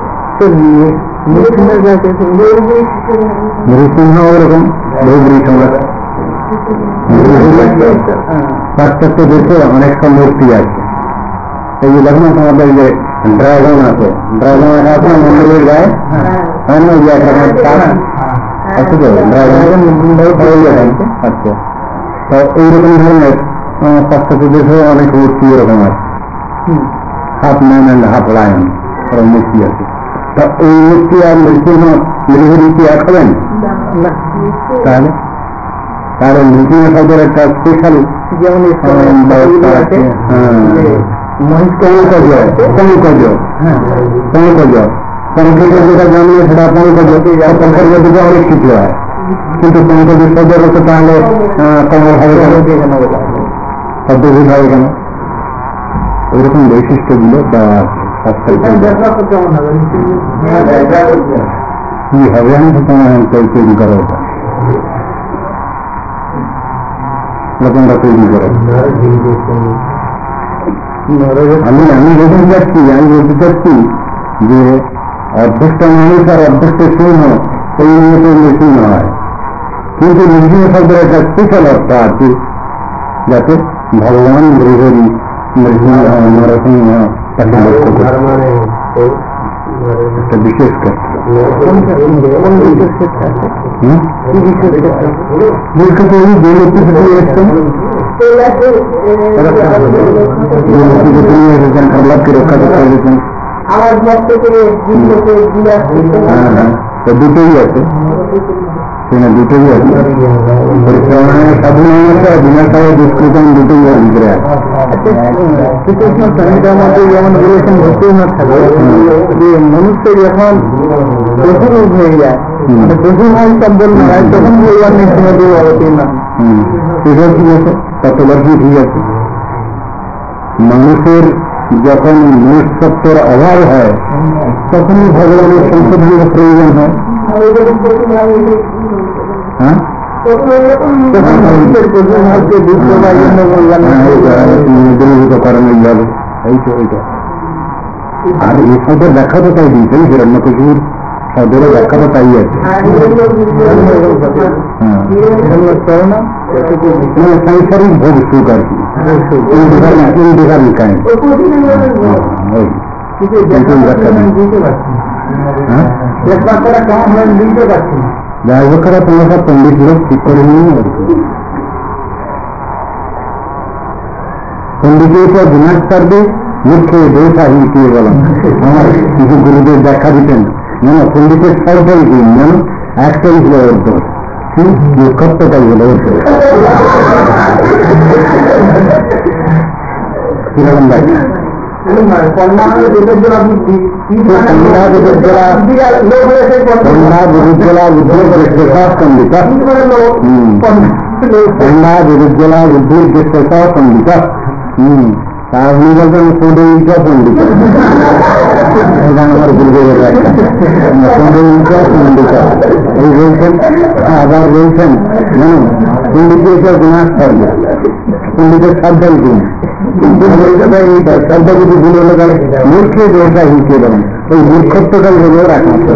নৃসিংহ ওরকম বহুব্রী সমাজ। পাশ্চাত্য দেশে অনেক সব মূর্তি আছে, এই যে দেখুন আমাদের যে ড্রাগন আছে, ড্রাগন আছে মন্দিরের গায়ে, হয় না যে একটা আছে তো ড্রাগন। আচ্ছা, তো এইরকম ধরনের পাশ্চাত্য দেশে অনেক মূর্তি এরকম আছে, half man and half lion মূর্তি আছে। তা এই মূর্তি আর মৃগের কি এক হবেন? তাহলে তাহলে নৃসিংহ শব্দের একটা স্পেশাল যেমন যেটা জানিয়ে সেটা পঙ্কজ, পঙ্কজ দিকে অনেক কিছু হয়, কিন্তু পঙ্কজ শব্দের হচ্ছে তাহলে কমল হবে কেন, শব্দভূত হবে কেন? ওইরকম বৈশিষ্ট্যগুলো দেওয়া আছে। কি হবে আমি তো তোমার তৈরি করা তোমরা তৈরি করো। আমি বলতে চাচ্ছি যে অর্ধেকটা মানুষ আর অর্ধেকটা সিংহ সেই মতো নৃসিংহ হয়, কিন্তু নৃসিংহ শব্দের একটা স্পেশাল অর্থ আছে, যাতে ভগবান নৃহরি নৃসিংহ নরসিংহ তাকে লক্ষ্য করে একটা বিশেষ ক্ষেত্র। প্রহ্লাদকে রক্ষা করতে হয়েছেন, দুটোই আছে, সেখানে দুটোই আছে, সাধু আছে বিনাশায় দুষ্কৃতম, দুটোই ভিতরে আছে। শ্রীকৃষ্ণের মধ্যে যেমন বলেছেন ভক্তিনাথ ঠাকুর যে মনুষ্য যখন পশু রূপ হয়ে যায়, পশু হয় সম্বল না হয়, তখন ভগবান নৃসিংহদেব অবতীর্ণ হন। সেটা ঠিক আছে, ততবারই ঠিক আছে। মানুষের যখন মনুষ্যত্বের অভাব হয় তখনই ভগবানের সংশোধনের প্রয়োজন হয়। হ্যাঁ, দূরীভূত করেন এইভাবে, এই তো এইটা। আর এই শব্দের ব্যাখ্যা তো তাই দিয়েছেন, হিরণ্যকশিপুর শব্দের ব্যাখ্যা তো তাই আছে। সাংসারিক ভোগ সুখ আর কি, যাই হোক তোমরা সব পন্ডিত লোক ঠিক করে নিয়ে পন্ডিত বিনাশ করবে মুখ্য দেশাহী কে বলেন। আমার কিছু গুরুদেব ব্যাখ্যা দিতেন, যেন পন্ডিতের সরকারি কি যেন একটাই ছিল ওর দোষ, মূর্খত্বটাই হলো ওর দোষ। কিরকম ব্যাখ্যা? কন্যা বিরুদ্ধলা বুদ্ধি করে শেষা পণ্ডিত, কন্যা বিরুদ্ধলা বুদ্ধির যে শেষা পণ্ডিত, তার উনি বলতেন সৌদৈকা পণ্ডিত। আমার গুরুদেবের ব্যাখ্যা, সৌদৈকা পণ্ডিত এই বলছেন। আবার বলছেন পণ্ডিতের বিনাশ করবে, পণ্ডিতের সাবধান গুণ, যদি ভুল হলে মূর্খ দেশা হিসেবে বলেন, ওই মূর্খত্বটাই হলো একমাত্র।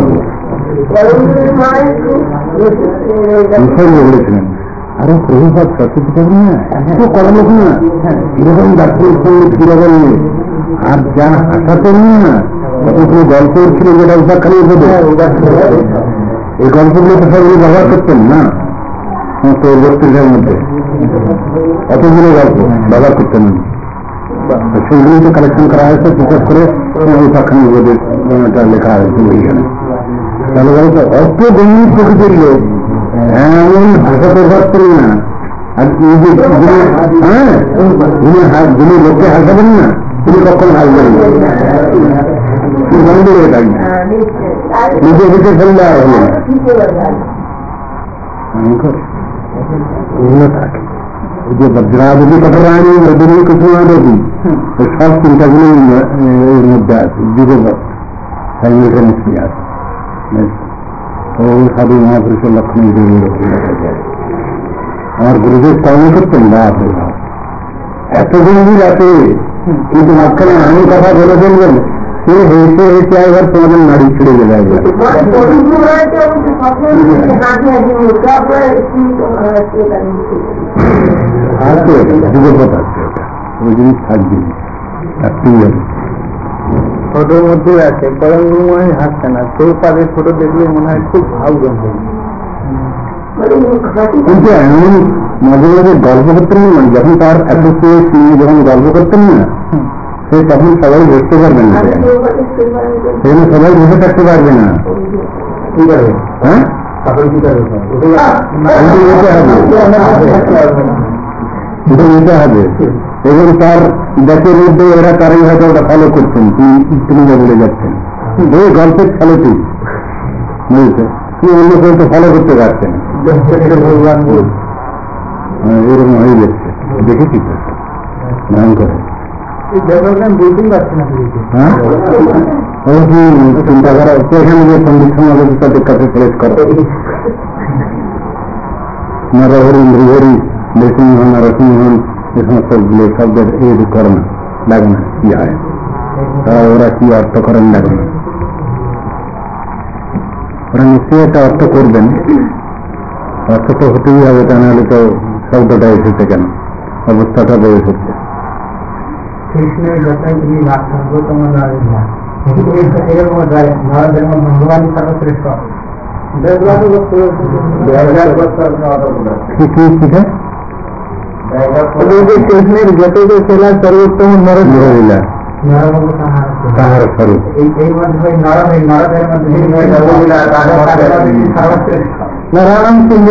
বলেছিলেন আরে প্রভুপাত সরস্বতী ঠাকুর না এত করা লোক না, কিরকম ডাক্তার পণ্ডিত কিরকম নেই, আর যা আশা করি না কতগুলো গল্প ছিল যেটা উপাখ্যানী হবে, এই গল্পগুলো তো সবগুলো ব্যবহার করতেন না সমস্ত বক্তৃতার মধ্যে, অতগুলো গল্প ব্যবহার করতেন না, সেগুলো তো কালেকশন করা হয়েছে, বিশেষ করে উপাখ্যানী উপদেশটা লেখা হয়েছে ওইখানে। তাহলে বলতো অত গম্ভীর প্রকৃতির লোক এমন ভাষা প্রভাব করি না, আর যিনি লোককে হাসাবেন না তিনি কখন হাসবেন না, বন্ধ হয়ে থাকবে, নিজে ভিতরে ফেললে আর হলো না থাকে। ওই যে বজ্রাবতী কঠোরানি রজনী কুসুমাবতী, ওই সব চিন্তাগুলো এর মধ্যে আছে, যুগপথ সাইন্সে আছে। ও সাধু মহাপুরুষের লক্ষণ আমার গুরুদেব কর্ম করতেন না, এত গম্ভীর আছে, কিন্তু মাঝখানে আমি কথা বলে ফেলবেন, সে হেসে হেসে একবার তোমাদের নাড়ি ছেড়ে গেলে একবার। আছে যুগপথ আছে, ওই জিনিস থাকবে। রাখতেই হবে। ফটোর মধ্যে আছে কলঙ্গ মনে হয় হাসছে না, তোর পাদের ফটো দেখলে মনে হয় খুব ভাব গন্ধ। কিন্তু এমন মাঝে মাঝে গল্প করতেন না, যখন তার অ্যাসোসিয়েট নিয়ে যখন গল্প করতেন না, সে তখন সবাই বসতে পারবে না, সেখানে সবাই বসে থাকতে পারবে না। কি পারবে? হ্যাঁ, নিতে হবে। এবং তার ব্যাচের মধ্যে এরা তারাই হয়তো ওটা ফলো করছেন, তিনি বলে যাচ্ছেন ওই গল্পের ফলোটি বুঝেছে, কি অন্য কেউ তো ফলো করতে পারছেন, এরকম হয়ে যাচ্ছে। দেখেছি তো ভয়ঙ্কর। হ্যাঁ, ও কি চিন্তা করা হচ্ছে এখানে যে সঙ্গীত সমাজের তাদের কাছে প্রেস করা নরহরি মৃহরি নৃসিংহ নরসিংহন এ সমস্ত শব্দের এই করে না, লাগে না, কি হয় ওরা কি অর্থ করেন লাগে না, ওরা নিশ্চয়ই একটা অর্থ করবেন, অর্থ তো হতেই হবে, তা নাহলে তো শব্দটা এসেছে কেন, অবস্থাটা বয়ে এসেছে। কৃষ্ণের যথাই তুমি সর্বোত্তম ভগবান সর্বশ্রেষ্ঠ। কৃষ্ণের যত ছেলা সর্বোত্তম নরলীলা তাহার স্বরূপ, নারায়ণ সিংহ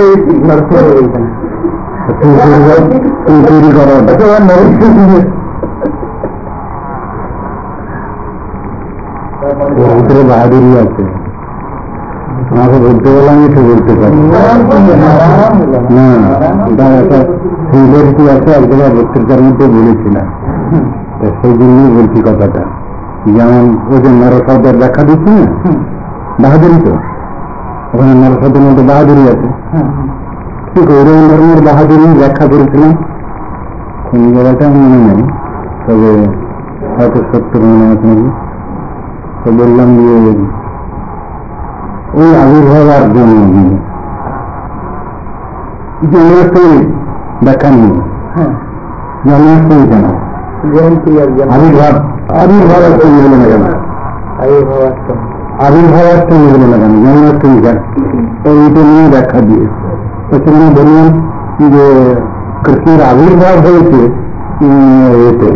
তৈরি করা ভিতরে বাহাদুরি আছে, আমাকে বলতে বলে আমি তো বলতে পারি না, একটা সিমিলারিটি আছে, এক জায়গায় বক্তৃতার মধ্যে বলেছিলাম, সেই জন্যই বলছি কথাটা। যেমন ওই যে নরশব্দের ব্যাখ্যা দিচ্ছি না, বাহাদুরি তো ওখানে নরশব্দের মধ্যে বাহাদুরি আছে, ঠিক ওরকম ধর্মের বাহাদুরি ব্যাখ্যা করেছিলাম, কোন জায়গাটা মনে নেই, তবে হয়তো সত্য মনে আছে নাকি। তো বললাম যে ওই আবির্ভাবার জন্মদিন জন্মাষ্টমী ব্যাখ্যা নিয়ে, জন্মাষ্টমী কেন আবির্ভাবাষ্টমী বলে না কেন, আবির্ভাবাষ্টমী বলে না কেন, জন্মাষ্টমী কেন, এইটা নিয়ে ব্যাখ্যা দিয়ে সেখানে বললাম যে কৃষ্ণের আবির্ভাব হয়েছে এতে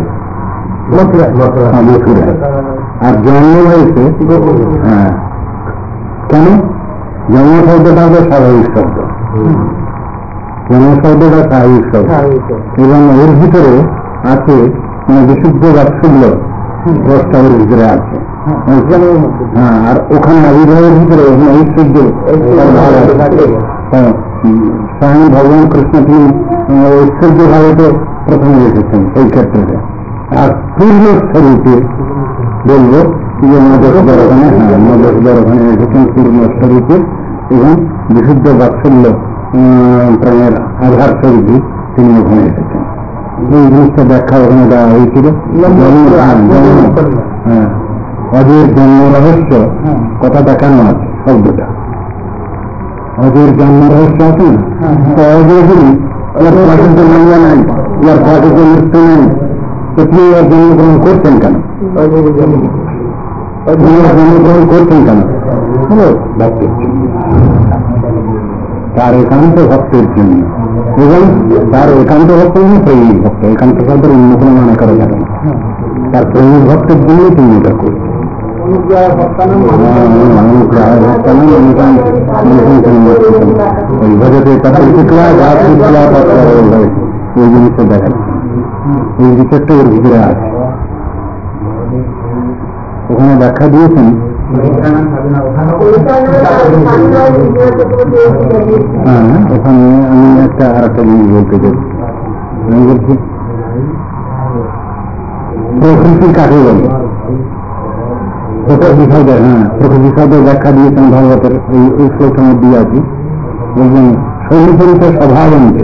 মথুরা, আর জন্ম হয়েছে, হ্যাঁ কেন, জন্ম শব্দটা হলো স্বাভাবিক শব্দ, জন্ম শব্দটা স্বাভাবিক শব্দ, এবং এর ভিতরে আছে বিশুদ্ধ বাৎসল্য প্রস্তাবের ভিতরে আছে, হ্যাঁ, আর ওখানে আবির্ভাবের ভিতরে ঐশ্বর্য স্বয়ং ভগবান কৃষ্ণ তিনি ঐশ্বর্য ভাবে তো প্রথমে এসেছেন সেই ক্ষেত্রে, আর পূর্ণ স্বরূপে বলবো যে মধুসূদর ওখানে এসেছেন পূর্ণ স্বরূপে, এবং বিশুদ্ধ বাৎসল্য প্রাণের আধার স্বরূপে তিনি ওখানে এসেছেন। এই জিনিসটা ব্যাখ্যা ওখানে দেওয়া হয়েছিল। হ্যাঁ, অজের জন্ম রহস্য কথাটা কেন আছে, শব্দটা অজের জন্ম রহস্য আছে না, তো অজয়গুলি ওর প্রাকৃত জন্ম নাই, ওর প্রাকৃত মৃত্যু নেই, তো তিনি ওর জন্মগ্রহণ করছেন কেন, জন্মগ্রহণ করছেন কেন, হলো ভক্তের জন্য, তার একান্ত ভক্তের জন্য, এবং তার একান্ত ভক্ত মানে প্রেমিক ভক্ত, একান্ত শব্দের অন্য কোনো মানে করা যাবে না, তার প্রেমিক ভক্তের জন্য তিনি এটা করছেন। এই জিনিসটা দেখাচ্ছে, এই বিচারটা ওর ভিতরে আছে, ওখানে ব্যাখ্যা দিয়েছেন। হ্যাঁ, ওখানে আমি একটা আর একটা জিনিস বলতে চাই, আমি বলছি প্রকৃতি কাকে বলে, প্রকৃতি শব্দের, হ্যাঁ প্রকৃতি শব্দের ব্যাখ্যা দিয়েছেন ভাগবতের এই শ্লোকের মধ্যে আছে, বলছেন সর্বপরিত স্বভাবন্ত,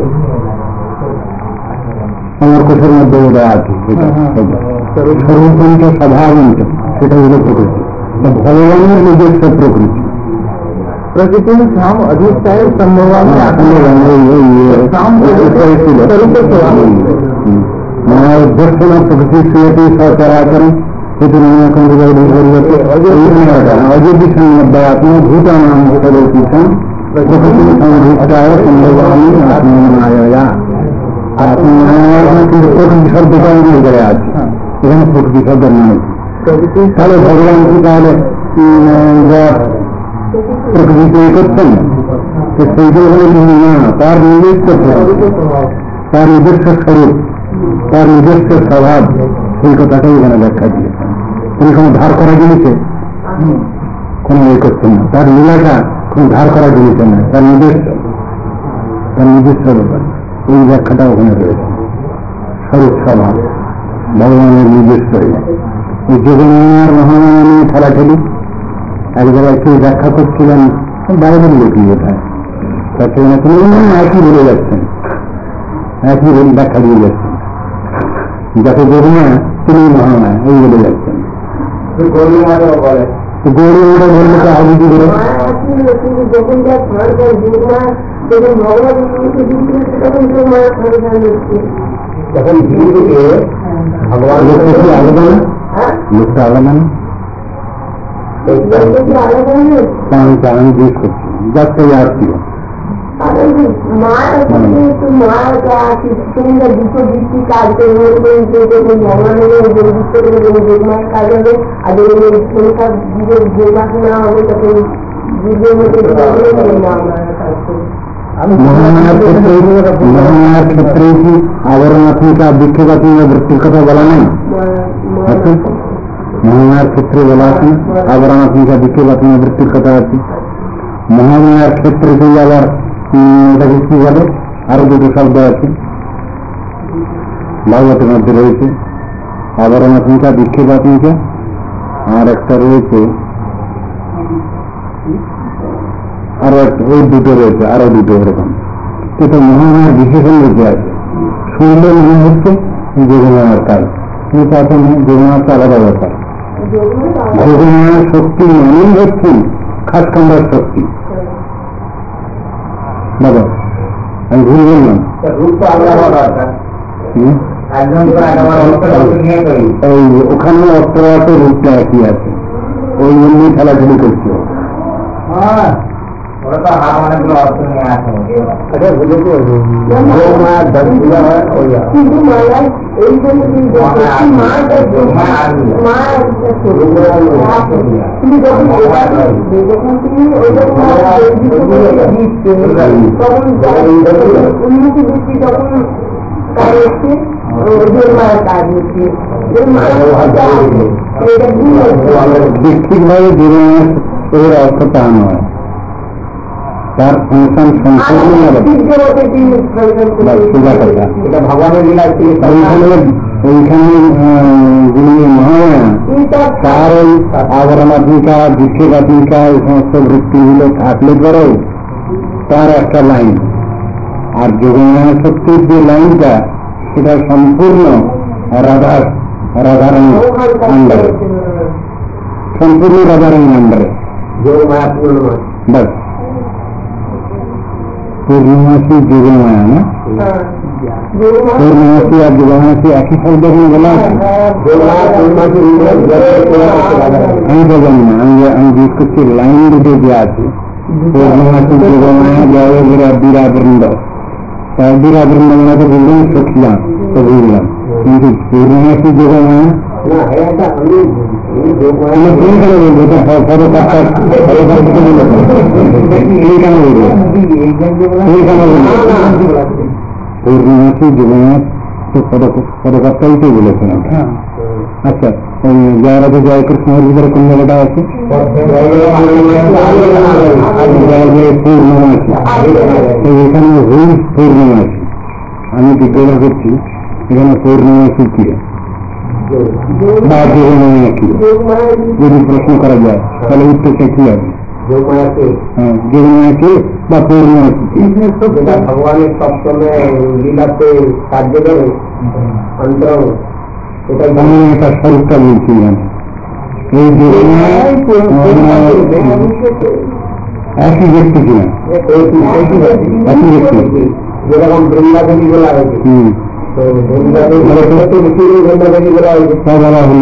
আমার কোষের মধ্যে ওটা আছে, সর্বপরিত স্বভাবন্ত, সেটা হলো প্রকৃতি, ভগবানের নিজস্ব প্রকৃতি, প্রকৃতি অধিষ্ঠায় সম্ভব दर्शन प्रकृति श्रूयते सचराचरम् इति अजोदिषन्मद्यात्मभूतानां सर्वतीषां प्रकृति संभूताय संभवामि आत्मनाया प्रकृति शब्द का नहीं करे आज এখানে প্রকৃতি শব্দ নয় তাহলে ভগবান কি তাহলে প্রকৃতি তৈরি করছেন তো সেইগুলো না তার নিজস্ব তার নিজস্ব স্বরূপ তার নিজস্ব স্বভাব সেই কথাটাই এখানে ব্যাখ্যা দিয়েছেন তিনি কোনো ধার করা জিনিসে কোনো ইয়ে করছেন না তার লীলাটা কোনো ধার করা জিনিসে না তার নিজস্ব ব্যাপার এই ব্যাখ্যাটা ওখানে রয়েছে স্বরূপ স্বভাব ভগবানের নিজস্ব এই যোগমায়ার মহামায়া নিয়ে ঠেলাঠেলি এক জায়গায় কেউ ব্যাখ্যা করছিলেন বাইরের লোকই কোথায় সেখানে তিনি একই বলে যাচ্ছেন একই ব্যাখ্যা দিয়ে যাচ্ছেন যাতে যোগমায়া তিনি মহামায়া এই বলে যাচ্ছেন গৌরীমাটা বললে তো আগে কি বলে তখন ভগবান লোকটা আলাদা না লোকটা আলাদা না আমি জিজ্ঞেস করছি যাচ্ছে আসছি দুটো বৃত্তি কাজ করবে ভগবানের কাজ হবে আর না হবে তখন মহামায়ার ক্ষেত্রে কি আবরণাত্মিকা বিক্ষেপাত্মিকা বৃত্তির কথা বলা নেই মহামায়ার ক্ষেত্রে বলা আছে আবরণাত্মিকা বিক্ষেপাত্মিকা বৃত্তির কথা আছে মহামায়ার ক্ষেত্রে যদি আবার এটাকে কি বলে আরো দুটো শব্দ আছে ভাগবতের মধ্যে রয়েছে আবরণাত্মিকা বিক্ষেপাত্মিকা আর একটা রয়েছে আরো ওই দুটো রয়েছে আরো দুটো এরকম কিন্তু মহামায়ার বিশেষণ রয়েছে আছে শুনলে মনে হচ্ছে যোগমায়ার কাজ কিন্তু এখন যোগমায়ার তো আলাদা ব্যাপার যোগমায়ার শক্তি মানেই হচ্ছে খাস কামড়ার শক্তি বাবা আমি ভুল বললাম ওখানে অস্ত্রাহত রূপটা একই আছে ওই জন্যই খেলাধুলি করছে ব্যক্তিকভাবে এর অর্থ তা নয় তার ফাংশন সম্পূর্ণ ওইখানে যিনি মহামায়া তার ওই আবরণাত্মিকা বিক্ষেপাত্মিকা এই সমস্ত বৃত্তিগুলো থাকলে পরেও তার একটা লাইন আর যোগমায়া শক্তির যে লাইনটা সেটা সম্পূর্ণ রাধারানী আন্ডারে সম্পূর্ণ রাধারানী আন্ডারে বাস পূর্ণমাসী যোগমায়া না পূর্ণমাসী আর যোগমাসী একই শব্দ বলা আছে আমি তো জানি না আমি জিজ্ঞেস করছি লাইন দুটো যে আছে পূর্ণমাসী যোগমায়া জয় বীরাবৃন্দ বীরাবৃন্দ মানে তো বললাম সখিয়া তো বুঝলাম কিন্তু পূর্ণমাসী যোগমায়া পূর্ণমাসী যোগনাথ পদকর্তাই তো বলেছেন আচ্ছা জয় রাধা জয় কৃষ্ণের ভিতরে কোন জায়গাটা আছে পূর্ণমাসী এখানে হুল পূর্ণমাসী আমি জিজ্ঞাসা করছি এখানে পূর্ণমাসী কি বা যোগমায়া কি যদি প্রশ্ন করা যায় তাহলে উত্তরটা কি হবে যোগমায়াকে বা পূর্ণমাসী ভগবানের সবসময় লীলাতে সাহায্য করে অন্তর এটা স্বরূপটা বলছি এই একই ব্যক্তি কিনা একই ব্যক্তি যেরকম বৃন্দাবনী বলা হয়েছে বলা হলো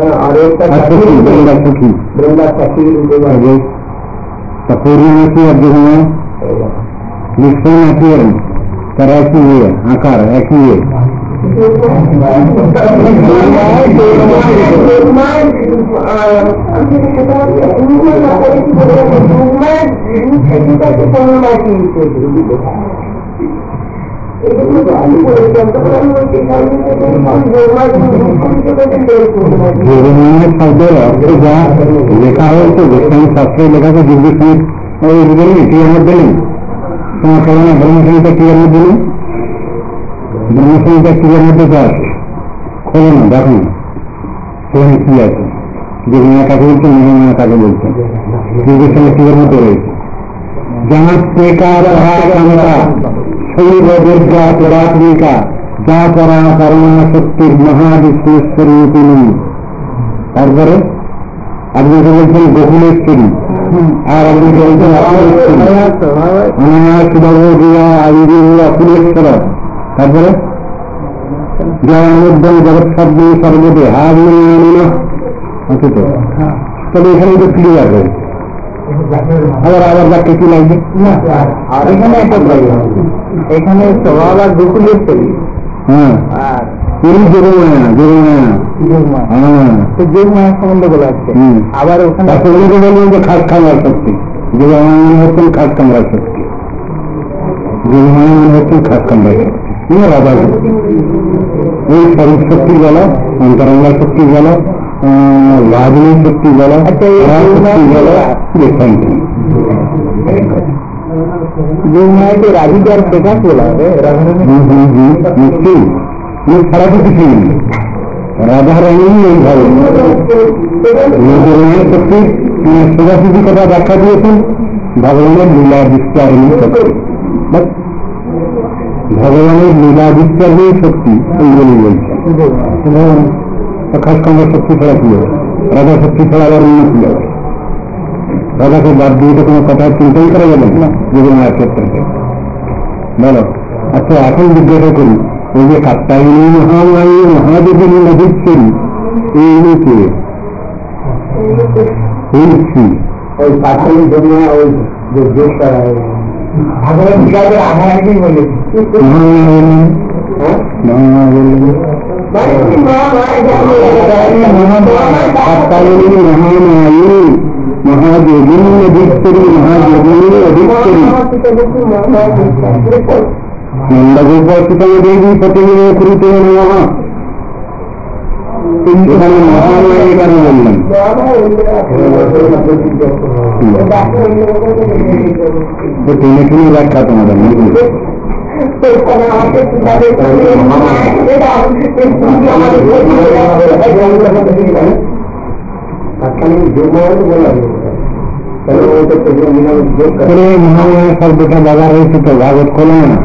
পূর্ণমাসী আর যেখানে নিশ্চয় নাকি তারা একই ইয়ে আকার একই ইয়ে শব্দের অর্থে যা লেখা হয়েছে যেখানে শাস্ত্রে লেখা আছে দিব্যসঙ্গীত টিয়ার মধ্যে নেই তোমার কারণে ব্রহ্মসঙ্গীতা টিয়ার মধ্যে নেই ব্রহ্মসঙ্গীতা টিয়ার মধ্যে তো আছে খোলো না দেখো না সেখানে কি আছে যে মেয়া কাকে বলছেন মেয়া কাকে বলছেন দিব্যসঙ্গীত টিয়ার মধ্যে রয়েছে যাহার বেকার শৈব দুর্গা পরাত্মিকা যা করা করুণা শক্তির মহাবিশ্বেশ্বরী তিনি। তারপরে আপনি বলছেন গোকুলেশ্বরী আর আপনি বলছেন অকুলেশ্বর। তারপরে জগৎ শব্দ সর্বদে হার অথচ তবে এখানে তো ক্লিয়ার রয়েছে। আবার বাক্যে কি লাগবে এখানে এখানে স্বভাব আর গোকুলেশ্বরী হ্যাঁ যোগমায়া সম্বন্ধ বলা আছে। আবার ওখানে বলবেন যে খাস কামড়ার শক্তি যোগমায়া হচ্ছেন খাস কামড়ার শক্তি যোগমায়া হচ্ছেন খাস কামড়ার শক্তি রাধা এই স্বরূপ শক্তি বলো অন্তরঙ্গা শক্তি বলো রাজনী শক্তি বলো শক্তি বলো যোগমায়াকে রাধিকার প্রকাশ বলা হবে নিশ্চয়ই ছাড়া তো কিছু নেই রাধারানী এইভাবে শক্তি সোজাসুজি কথা ব্যাখ্যা দিয়েছেন ভগবানের লীলা বিস্তারিণী শক্তি ভগবানের লীলা বিস্তারিণী শক্তি এইগুলি বলছেন। খাস কামড়া শক্তি ছাড়া কি হবে রাধা শক্তি ছাড়া আবার অন্য কি হবে রাধাকে বাদ দিয়ে তো কোনো কথা চিন্তাই করা যাবে না যোগমায়ার ক্ষেত্রে বলো। আচ্ছা এখন জিজ্ঞাসা করি ওই যে কাত্তায়নী মহামায়ী মহাদেবী নদীশ্বরী এইকে ওই কাত্তায়নী জন্য ওই যে যোগ করা হয় ভগবান গীতাতে আধারাকে বলেছে কাত্তায়নী মহামায়ী মহাদেবী নদীশ্বরী মহাদেবী নদীশ্বরী নন্দগোপাল দেবী প্রতিদিন কুরুতে নমঃ। এখানে মহামায়ী কেন বললেন টেনে টেনে ব্যাখ্যা তোমাদের মহামায়া শব্দটা বলা হয়েছে তো ভাগবত খোলে না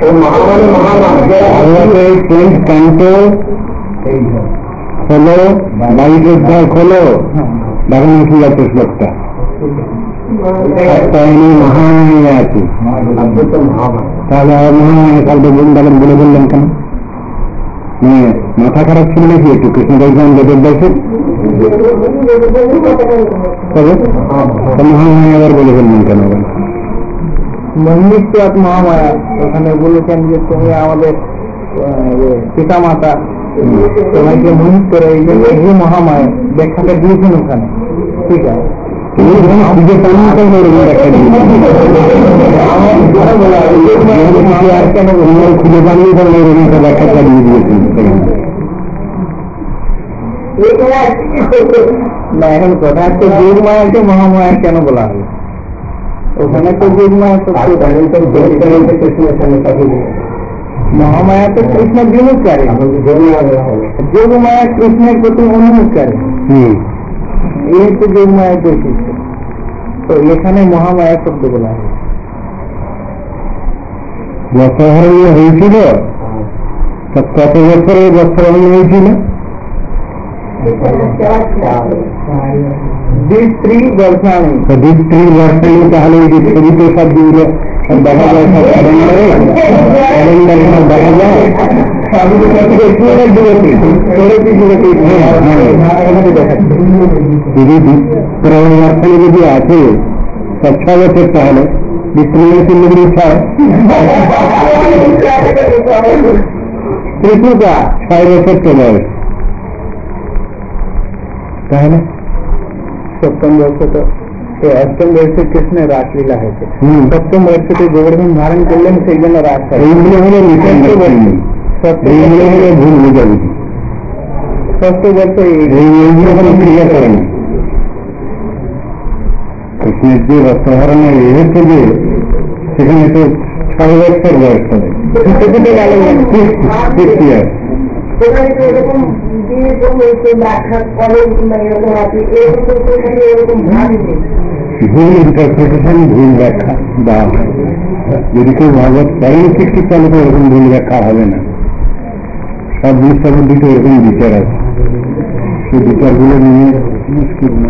খোলো 22 অধ্যায় খোলো দেখুন কি আছে শ্লোকটা মহামায়া আছে তাহলে মহামায়া শব্দ বৃন্দাবন বলে বললেন কেন মাথা খারাপ ছিল নাকি একটু কৃষ্ণ বৈজ্ঞান বেদের বলছে মহামায়া আবার বলে ফেললেন কেন মহিষাত মহামায়া ওখানে বলেছেন যে তুমি আমাদের পিতা মাতা তোমাকে মহিষ করে এই জন্য মহামায়া ব্যাখ্যাটা দিয়েছেন ওখানে ঠিক আছে খুলে বানিয়ে ব্যাখ্যা চালিয়ে দিয়েছেন না। এখন কথা হচ্ছে যোগমায়াকে মহামায়া কেন বলা হবে ওখানে তো যোগমায়া তো মহামায়া তো কৃষ্ণের বিমুখকারী যোগমায়া কৃষ্ণের প্রতি অনুমুখকারী এই তো যোগমায়া বৈশিষ্ট্য। তো এখানে মহামায়া শব্দ বলা হয় বৎসহরণ হয়েছিল কত বছরে বৎসহরণ হয়েছিল দ্বিস্ত্রী বর্ষাণী তাহলে ছবিতে সব দিনগুলো দেখা যায় সব ক্যালেন্ডারে সব দেখা যায় যদি আছে 6 বছর তাহলে বিক্রমের ইচ্ছা কৃষ্ণকা 6 বছর তো বয়স তাহলে सप्तम वर्ष तो अष्टम वर्ष कृष्ण रासलीला है सप्तम वर्ष के गोवर्धन धारण कर लें से रास ভুল বোঝাবুঝি ষষ্ঠ বর্ষ ক্রিয়া করে না কৃষ্ণের যে বস্ত্রহরণে এসেছে যে সেখানে তো 6 বছর বয়স হবে এরকম ব্যাখ্যা করেন কিংবা এরকম আপনি এরকম ভাবেন ভুল ইন্টারপ্রিটেশন ভুল ব্যাখ্যা দেওয়া হয় যদি কেউ ভাগবত পড়েন সৃষ্টি তাহলে তো এরকম ভুল ব্যাখ্যা হবে না সব জিনিসটার মধ্যে তো এরকম বিচার আছে সেই বিচারগুলো নিয়ে মুশকিল না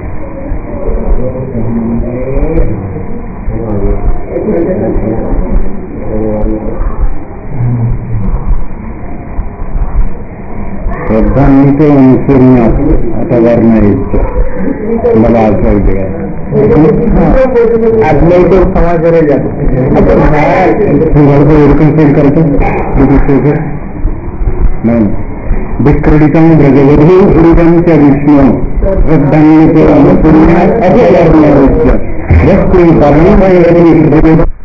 श्रद्धान्वित अनुसरणीय अथवा इच्छा मला असं आजले तो समाज जातो एरकम सेल करतो विक्रीडितं ब्रजवधू गुरुवंच विष्णु श्रद्धान्वित अनुसरणीय अथवा